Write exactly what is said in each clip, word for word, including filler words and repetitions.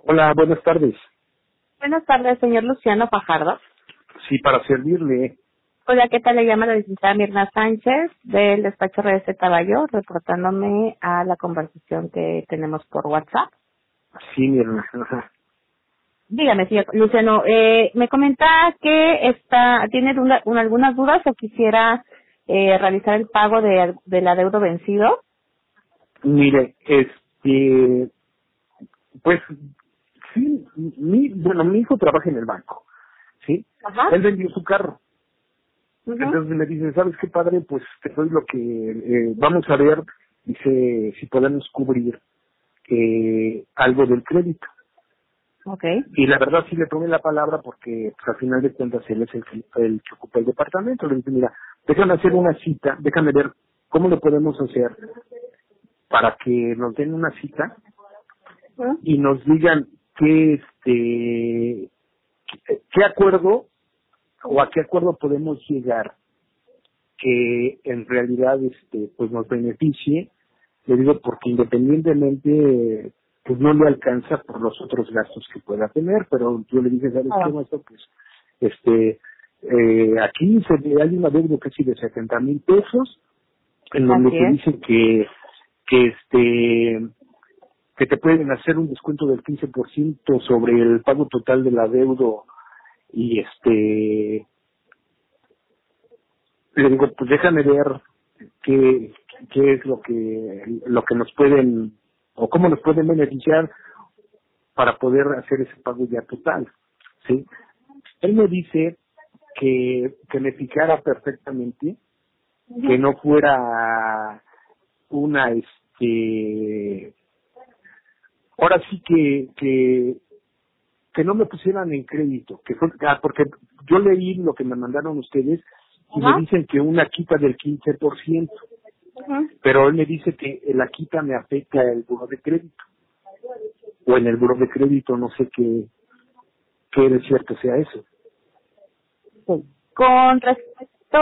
Hola, buenas tardes. Buenas tardes, señor Luciano Fajardo. Sí, para servirle. Hola, ¿qué tal? Le llama la licenciada Mirna Sánchez del despacho R C Caballo, reportándome a la conversación que tenemos por WhatsApp. Sí, mi hermana. Dígame, señor Luciano, eh, me comenta que está, tiene una, una- algunas dudas o quisiera eh, realizar el pago de, del adeudo vencido. Mire, este, pues, sí, mi, bueno, mi hijo trabaja en el banco, ¿sí? Ajá. Él vendió su carro. Ujú. Entonces me dice, ¿sabes qué, padre? Pues te doy lo que, eh, vamos a ver, dice, si podemos cubrir eh, algo del crédito. Okay. Y la verdad sí le tomé la palabra porque pues, al final de cuentas él es el, que- el que ocupa el departamento. Le dije, mira, déjame hacer una cita, déjame ver cómo lo podemos hacer para que nos den una cita Ujú. y nos digan qué este qué, qué acuerdo o a qué acuerdo podemos llegar que en realidad este pues nos beneficie. Le digo porque independientemente pues no le alcanza por los otros gastos que pueda tener, pero yo le dije, ¿sabes qué, Ah, maestro? Pues este eh, aquí se le hay una deuda casi de setenta mil pesos en donde así te es. dicen que que este que te pueden hacer un descuento del quince por ciento sobre el pago total del adeudo y este le digo, pues déjame ver qué qué es lo que lo que nos pueden o cómo nos pueden beneficiar para poder hacer ese pago ya total, ¿sí? Él me dice que que me fijara perfectamente, que Ujú. no fuera una este ahora sí que que que no me pusieran en crédito, que fue, ah, porque yo leí lo que me mandaron ustedes y me Ajá. dicen que una quita del quince por ciento, Ujú. pero él me dice que la quita me afecta el buro de crédito, o en el buro de crédito no sé qué, qué de cierto sea eso. Sí. Con respecto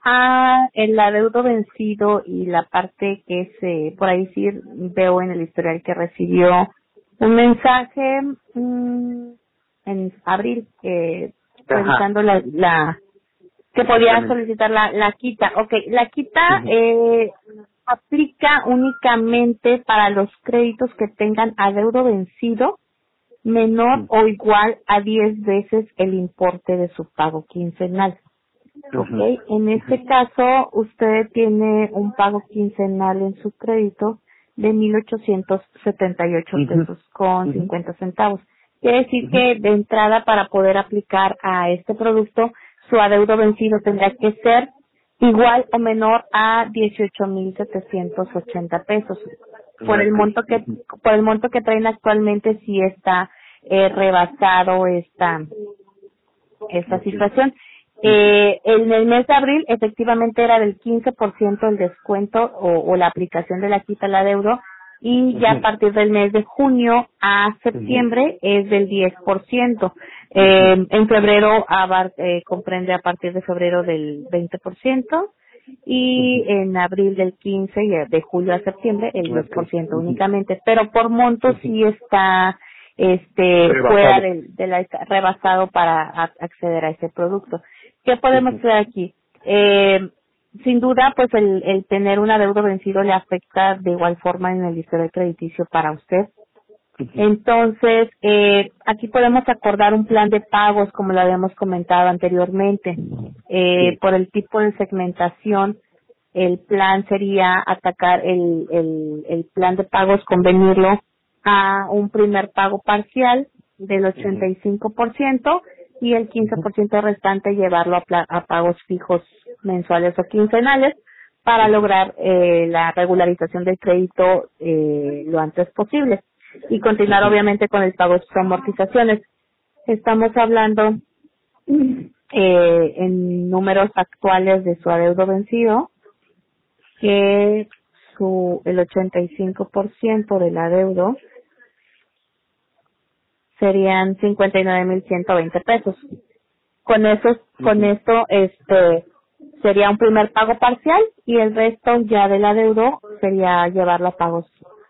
a el adeudo vencido y la parte que se, por ahí sí veo en el historial que recibió un mensaje mm, en abril, eh, Ajá, revisando la, la que podía exactamente. solicitar la, la quita. Ok, la quita Ujú, eh, aplica únicamente para los créditos que tengan adeudo vencido menor ujú, o igual a diez veces el importe de su pago quincenal. Ok, ujú, en este caso usted tiene un pago quincenal en su crédito de mil ochocientos setenta y ocho ujú, pesos con ujú, cincuenta centavos. Quiere decir ujú, que de entrada para poder aplicar a este producto su adeudo vencido tendrá que ser igual o menor a dieciocho mil setecientos ochenta pesos. Por el ok, monto que ujú, por el monto que traen actualmente sí está eh, rebasado esta esta ok, situación. ujú, Eh, en el mes de abril efectivamente era del quince por ciento el descuento o, o la aplicación de la quita al adeudo y ya a ujú, partir del mes de junio a ujú, septiembre es del diez por ciento. ujú, Eh, en febrero abar- eh, comprende a partir de febrero del veinte por ciento y ujú, en abril del quince y de julio a septiembre el diez ok, por ciento ujú, únicamente, pero por monto ujú. sí está este fuera Rebasado. del de la rebasado para a- acceder a ese producto. ¿Qué podemos Ujú, hacer aquí? Eh, sin duda, pues el, el tener un adeudo vencido le afecta de igual forma en el historial crediticio para usted. ujú, Entonces, eh, aquí podemos acordar un plan de pagos, como lo habíamos comentado anteriormente. Eh, sí, por el tipo de segmentación, el plan sería atacar el, el, el plan de pagos, convenirlo a un primer pago parcial del ujú, ochenta y cinco por ciento y el quince ujú, por ciento restante llevarlo a, pla- a pagos fijos mensuales o quincenales para ujú, lograr eh, la regularización del crédito eh, lo antes posible y continuar ujú. obviamente con el pago de sus amortizaciones. Estamos hablando eh, en números actuales de su adeudo vencido que su el ochenta y cinco por ciento del adeudo serían cincuenta y nueve mil ciento veinte pesos. Con eso, con Ujú. esto, este, sería un primer pago parcial y el resto ya del adeudo sería llevarlo a pagos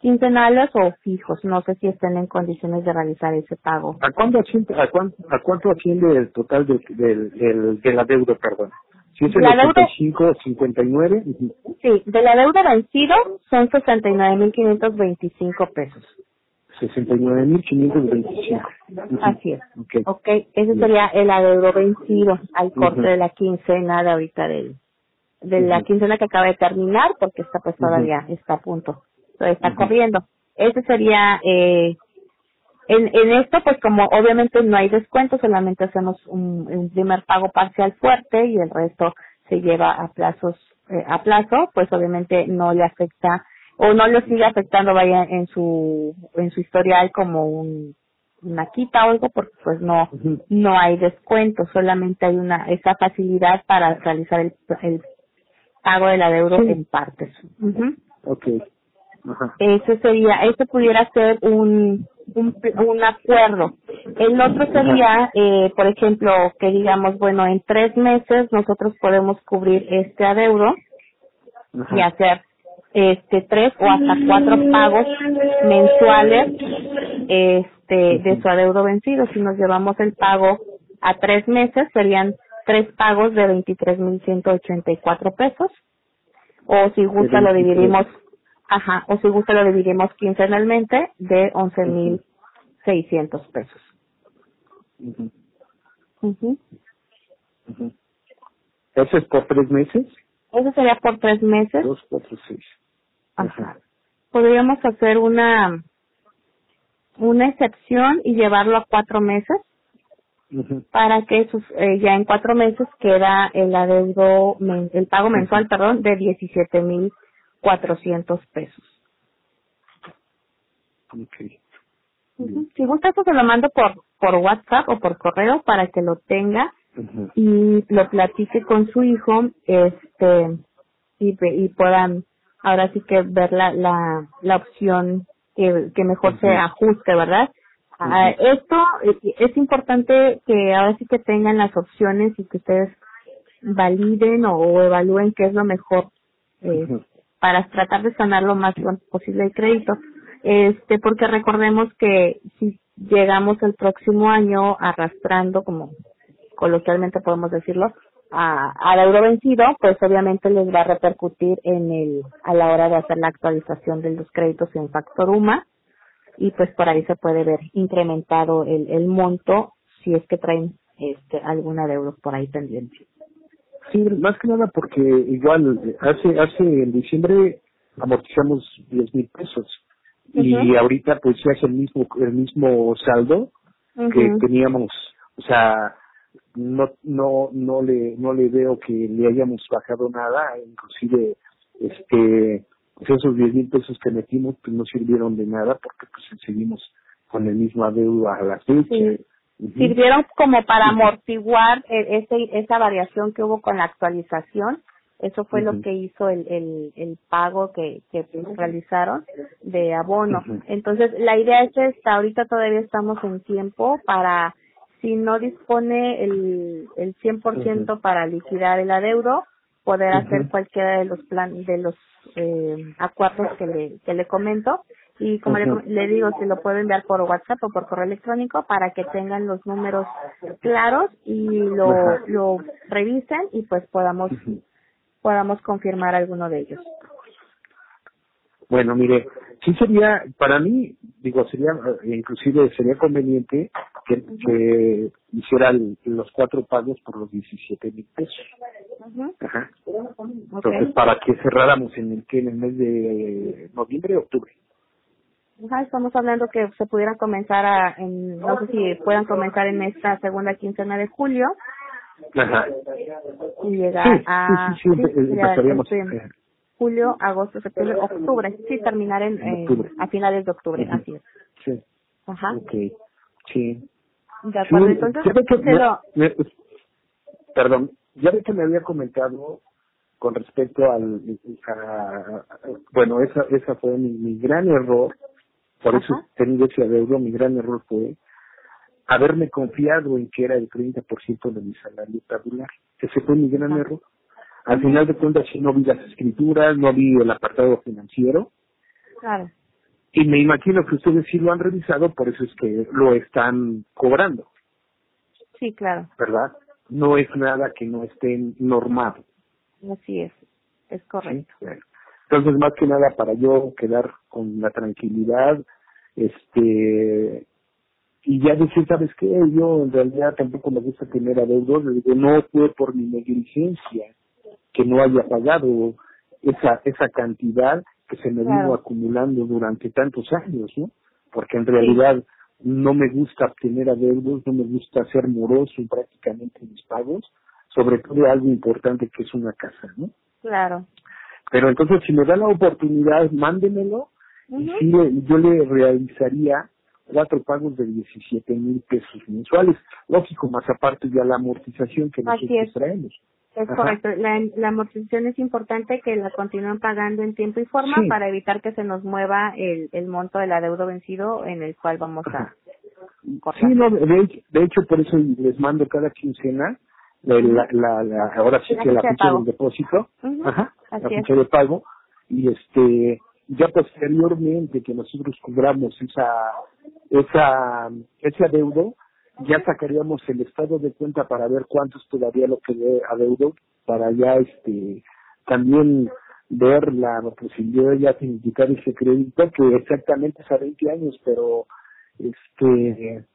quincenales o fijos. No sé si estén en condiciones de realizar ese pago. ¿A cuánto asciende, a cuánto, a cuánto asciende el total de, del del de la deuda, perdón? Si es el La ochenta deuda, y cinco, cincuenta y nueve, ujú. sí, de la deuda vencido son sesenta y nueve mil quinientos veinticinco pesos. sesenta y nueve mil quinientos veinticinco. Así es. Okay. Ok, ese Bien. sería el adeudo vencido al corte Ujú. de la quincena de ahorita del, de la Ujú. quincena que acaba de terminar, porque esta pues Ujú. todavía está a punto, todavía está Ujú. corriendo. Ese sería, eh, en, en esto pues como obviamente no hay descuento, solamente hacemos un, un primer pago parcial fuerte y el resto se lleva a plazos, eh, a plazo, pues obviamente no le afecta o no le sigue afectando vaya en su, en su historial como un, una quita o algo porque pues no, Ujú. no hay descuento, solamente hay una, esa facilidad para realizar el, el pago del adeudo Sí. en partes. Ujú. Okay. Ajá. Ese sería, ese pudiera ser un, un, un acuerdo. El otro Ajá. sería, eh, por ejemplo, que digamos, bueno, en tres meses nosotros podemos cubrir este adeudo y Ajá. hacer este tres o hasta cuatro pagos mensuales este de Ujú. su adeudo vencido. Si nos llevamos el pago a tres meses, serían tres pagos de veintitrés mil ciento ochenta y cuatro pesos. O si De gusta lo veintitrés. dividimos, ajá, o si gusta lo dividimos quincenalmente de once Ujú. mil seiscientos pesos. Ujú. Ujú. Ujú. ¿Eso es por tres meses? Eso sería por tres meses. Dos, cuatro, seis. Ajá. Ajá. Podríamos hacer una, una excepción y llevarlo a cuatro meses Ujú. para que sus, eh, ya en cuatro meses queda el adeudo, men- el pago Ujú. mensual, perdón, de diecisiete mil cuatrocientos pesos. Okay. Ujú. Bien. Si gusta, eso se lo mando por, por WhatsApp o por correo para que lo tenga Ujú. y lo platique con su hijo, este, y, ve- y puedan ahora sí que ver la, la, la opción que, que mejor se Ujú. ajuste, ¿verdad? Ah, Ujú. esto eh, es importante que ahora sí que tengan las opciones y que ustedes validen o, o evalúen qué es lo mejor eh, Ujú. para tratar de sanar lo más pronto posible el crédito. Este, porque recordemos que si llegamos el próximo año arrastrando, como coloquialmente podemos decirlo, a, al euro vencido, pues obviamente les va a repercutir en el, a la hora de hacer la actualización de los créditos en Factor UMA y pues por ahí se puede ver incrementado el, el monto si es que traen este alguna deuda por ahí pendiente. Sí, más que nada porque igual eh, hace hace en diciembre amortizamos diez mil pesos Mhm. y ahorita pues ya es el mismo el mismo saldo que Mhm. teníamos, o sea, no no no le no le veo que le hayamos bajado nada, inclusive este pues esos diez mil pesos que metimos pues no sirvieron de nada porque pues seguimos con el mismo adeudo a la fecha. Sí, Ujú. sirvieron como para Ujú. amortiguar eh, ese, esa variación que hubo con la actualización. Eso fue lo Ujú. que hizo el, el, el pago que, que realizaron de abono. Ujú. Entonces, la idea es que hasta ahorita todavía estamos en tiempo para, si no dispone el, el cien por Ujú. ciento para liquidar el adeudo, poder hacer Ujú. cualquiera de los plan, de los eh, acuerdos que le, que le comento. Y como le, Ujú. le digo, se lo puedo enviar por WhatsApp o por correo electrónico para que tengan los números claros y lo, Ajá. lo revisen y pues podamos Ujú. podamos confirmar alguno de ellos. Bueno, mire, sí sería, para mí, digo, sería, eh, inclusive sería conveniente que, Ujú, que hiciera el- los cuatro pagos por los diecisiete mil pesos. ujú. Ajá. Entonces, Okay. para que cerráramos en el que en el mes de noviembre, octubre. Ajá, estamos hablando que se pudiera comenzar a, en, no sé si puedan comenzar en esta segunda quincena de julio Ajá. y Sí, llegar sí, sí, a, sí, sí, empe- eh, sería empezaríamos este, eh, julio, agosto, septiembre, octubre, sí, terminar en, en en- octubre. a finales de octubre, Ujú. así es. Sí, Ajá, ok, sí. de Sí, acuerdo, entonces ya ve que se me, lo, me- perdón, ya ve que me había comentado con respecto al, a, a- bueno, esa esa fue mi, mi gran error, por eso ajá, tengo ese adeudo, mi gran error fue haberme confiado en que era el treinta por ciento de mi salario tabular. Ese fue mi gran ajá, error. Al ujú, final de cuentas, sí, no vi las escrituras, no vi el apartado financiero, claro, Y me imagino que ustedes sí lo han revisado, por eso es que lo están cobrando, Sí, claro. ¿verdad? No es nada que no esté normado. Así es. Es ¿Sí? correcto. Bueno. Entonces, más que nada, para yo quedar con la tranquilidad, este, y ya decir, ¿sabes qué? Yo en realidad tampoco me gusta tener adeudos, le digo, no fue por mi negligencia que no haya pagado esa esa cantidad que se me vino Claro. acumulando durante tantos años, ¿no? Porque en Sí, realidad no me gusta obtener adeudos, no me gusta ser moroso en prácticamente mis pagos, sobre todo algo importante que es una casa, ¿no? claro. Pero entonces, si me da la oportunidad, mándemelo y Ujú. sí, le- yo le realizaría cuatro pagos de diecisiete mil pesos mensuales. Lógico, más aparte ya la amortización que Así nosotros es. traemos. Es Ajá, correcto. La, la amortización es importante que la continúen pagando en tiempo y forma sí, para evitar que se nos mueva el, el monto del adeudo vencido en el cual vamos a ajá. Sí, cortar. no, de, hecho- de hecho, por eso les mando cada quincena la, la, Ujú. la, la- ahora sí La que la fecha de ficha del pago. depósito, Ujú. ajá, la Así es. ficha de pago, y este, ya posteriormente que nosotros cobramos esa, esa, ese adeudo, ya sacaríamos el estado de cuenta para ver cuánto es todavía lo que de adeudo, para ya este, también ver la posibilidad ya de indicar ese crédito, que exactamente es a veinte años, pero este,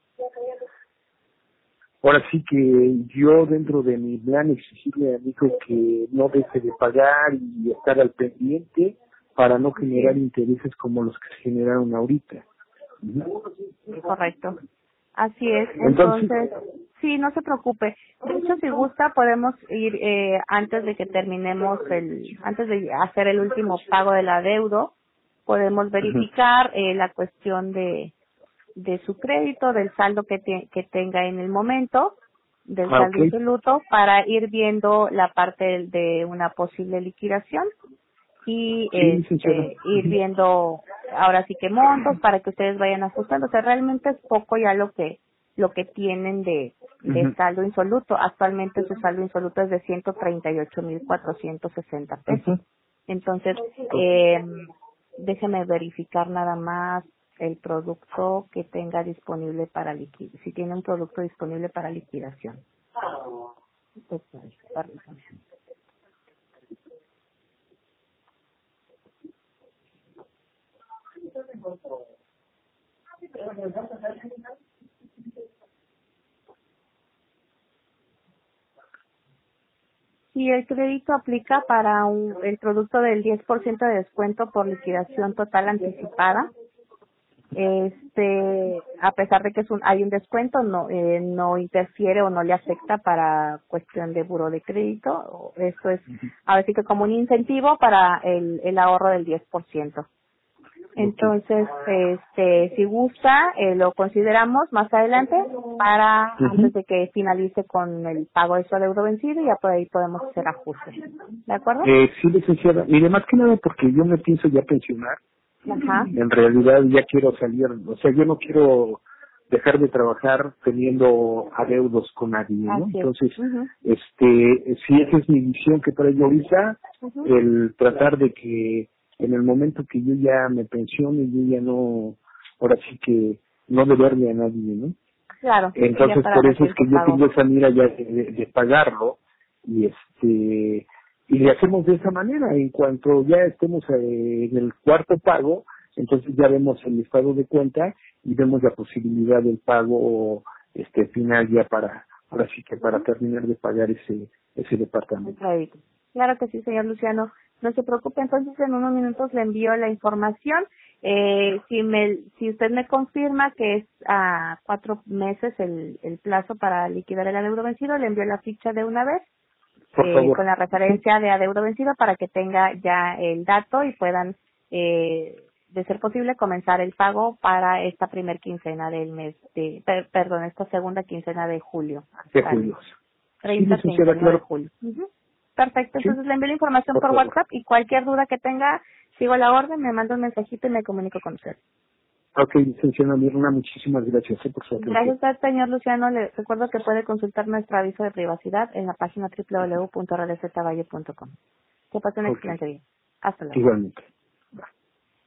ahora sí que yo dentro de mi plan exigirle a mi hijo que no deje de pagar y estar al pendiente para no Así generar es. intereses como los que se generaron ahorita. Ujú. Correcto. Así es. Entonces, Entonces, sí, no se preocupe. De hecho, si gusta, podemos ir eh, antes de que terminemos el, antes de hacer el último pago del adeudo, podemos ujú. verificar eh, la cuestión de, de su crédito, del saldo que, te- que tenga en el momento, del Ah, saldo ok, insoluto, para ir viendo la parte de una posible liquidación y sí, licenciada. este ir Ujú. viendo ahora sí que montos para que ustedes vayan ajustando. O sea, realmente es poco ya lo que lo que tienen de de Ujú. saldo insoluto. Actualmente su saldo insoluto es de ciento treinta y ocho mil cuatrocientos sesenta pesos. Ujú. Entonces, eh, déjeme verificar nada más el producto que tenga disponible para liquid, si tiene un producto disponible para liquidación. Ok, permítame. Si el crédito aplica para un, el producto del diez por ciento de descuento por liquidación total anticipada, este, a pesar de que es un, hay un descuento, no, eh, no interfiere o no le afecta para cuestión de buro de crédito. Esto es, ahora sí que como un incentivo para el, el ahorro del diez por ciento. Ok. Entonces, este, si gusta, eh, lo consideramos más adelante para Ujú. antes de que finalice con el pago de su adeudo vencido y ya por ahí podemos hacer ajustes. ¿De acuerdo? Eh, sí, licenciada. Mire, más que nada porque yo me pienso ya pensionar. Ajá. En realidad ya quiero salir, o sea, yo no quiero dejar de trabajar teniendo adeudos con nadie, ¿no? Así es. Entonces, Ujú, este, si esa es mi visión que traigo ahorita, ujú. el tratar de que en el momento que yo ya me pensione, yo ya no, ahora sí que no deberle a nadie, ¿no? Claro, sí, ya Entonces, para por el eso es siguiente que yo pago. tengo esa mira ya de, de- de pagarlo y este y le hacemos de esa manera. En cuanto ya estemos eh, en el cuarto pago, entonces ya vemos el estado de cuenta y vemos la posibilidad del pago este final ya para ahora sí que para terminar de pagar ese ese El departamento. crédito. Claro que sí, señor Luciano. No se preocupe, entonces en unos minutos le envío la información. Eh, si me, si usted me confirma que es a cuatro meses el, el plazo para liquidar el adeudo vencido, le envío la ficha de una vez Por eh, favor. con la Sí, referencia de adeudo vencido para que tenga ya el dato y puedan, eh, de ser posible, comenzar el pago para esta primer quincena del mes de, per- perdón, esta segunda quincena de julio, de hasta el julio. Sí, treinta, treinta licenciada, y uno de claro. julio. Ujú. Perfecto, Sí, entonces le envío la información por por favor. WhatsApp y cualquier duda que tenga, sigo la orden, me manda un mensajito y me comunico con usted. Ok, licenciada Mirna, muchísimas gracias eh, por su atención. Gracias a usted, señor Luciano. Le recuerdo que puede consultar nuestro aviso de privacidad en la página doble u doble u doble u punto r d z valle punto com. Que pase un Ok, excelente día. Hasta luego. igualmente.